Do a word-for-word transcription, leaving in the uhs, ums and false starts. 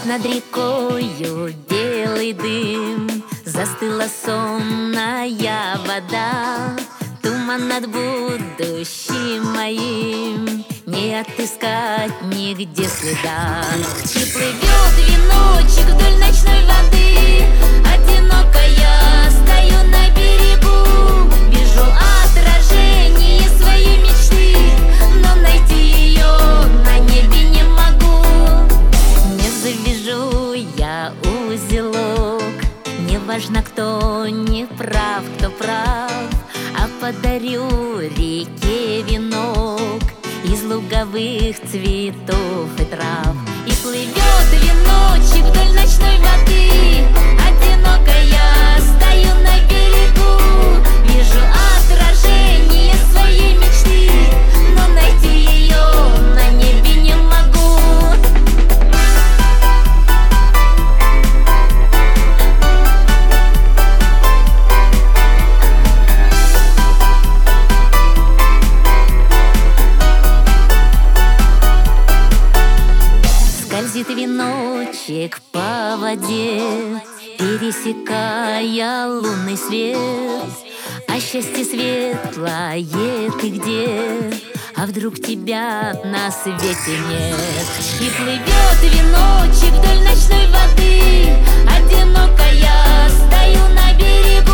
Над рекою белый дым, застыла сонная вода. Туман над будущим моим, не отыскать нигде следа. И плывет веночек вдоль ночной воды, одиноко я стою на берегу. Вижу отражение своей мечты, но найти ее на небе не могу. Не завяжу я узелок, не важно, кто не прав, кто прав, а подарю реке венок из луговых цветов и трав. И плывет веночек вдоль ночной воды, одиноко я стою на берегу. Вижу отражение своей мечты, но найти ее на небе не могу. Скользит веночек по воде, пересекая лунный свет. А счастье светлое ты где? А вдруг тебя на свете нет? И плывет веночек вдоль ночной воды, одиноко я стою на берегу.